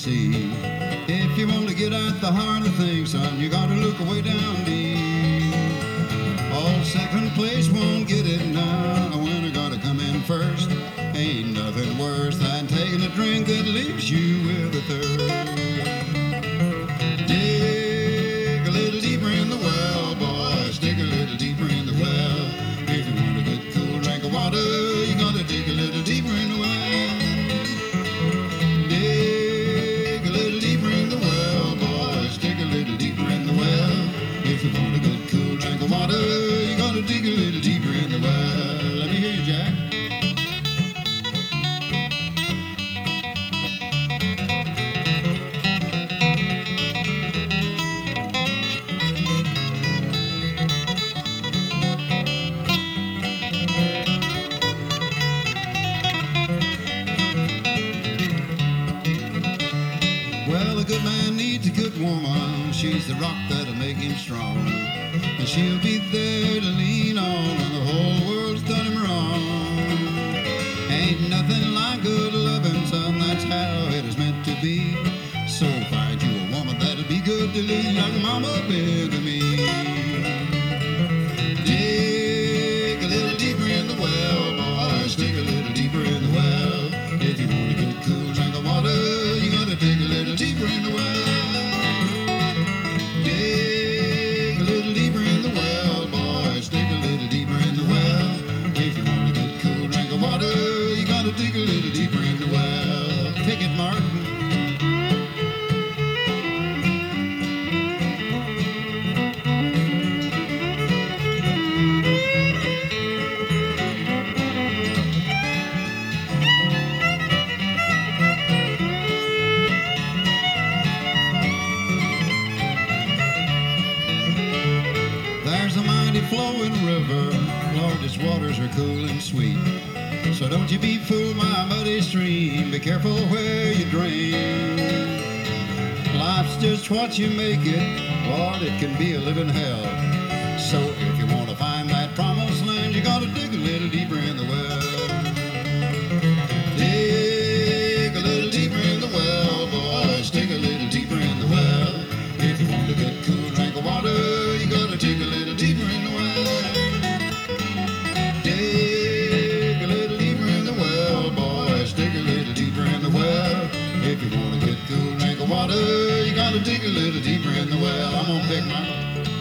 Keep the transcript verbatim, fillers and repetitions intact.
sea. If you want to get at the heart of things, son, you gotta look way down deep. All second place won't get it now. A winner gotta come in first. Ain't nothing worse than taking a drink that leaves you with a thirst. Dig a little deeper in the well, boys. Dig a little deeper in the well. If you want a good cool drink of water, you gotta dig a little deeper in the well. Dig a little deeper in the well, boys. Dig a little deeper in the well. If you want a good cool drink of water, you gotta dig a little deeper in the well. Let me hear you, Jack. Well, a good man needs a good woman. She's the rock that'll make him strong. And she'll be there to lean on when the whole world's done him wrong. Ain't nothing like good loving, son, that's how it is meant to be. So find you a woman that'll be good to lean like Mama been to me. Dig a little deeper in the well, boys. Dig a little deeper in the well. If you want a good cool drink of water, you gotta dig a little deeper in the well. Dig a little deeper in the well, boys. Dig a little deeper in the well. If you want a good cool drink of water, you gotta dig a little deeper in the well. Take it, Martin. There's a mighty flowing river, Lord, its waters are cool and sweet. So don't you be fooled, my muddy stream, be careful where you drain. Life's just what you make it, Lord, it can be a living hell. So if you want to find that promised land, you gotta dig a little deeper in the well. Dig a little deeper in the well, boys, dig a little deeper in the well. If you want a good cool drink of water, you gotta dig a little deeper in the well. Dig a little deeper in the well, boys. Dig a little deeper in the well. If you want a good cool drink of water, you gotta dig a little deeper in the well. I'm gonna pick my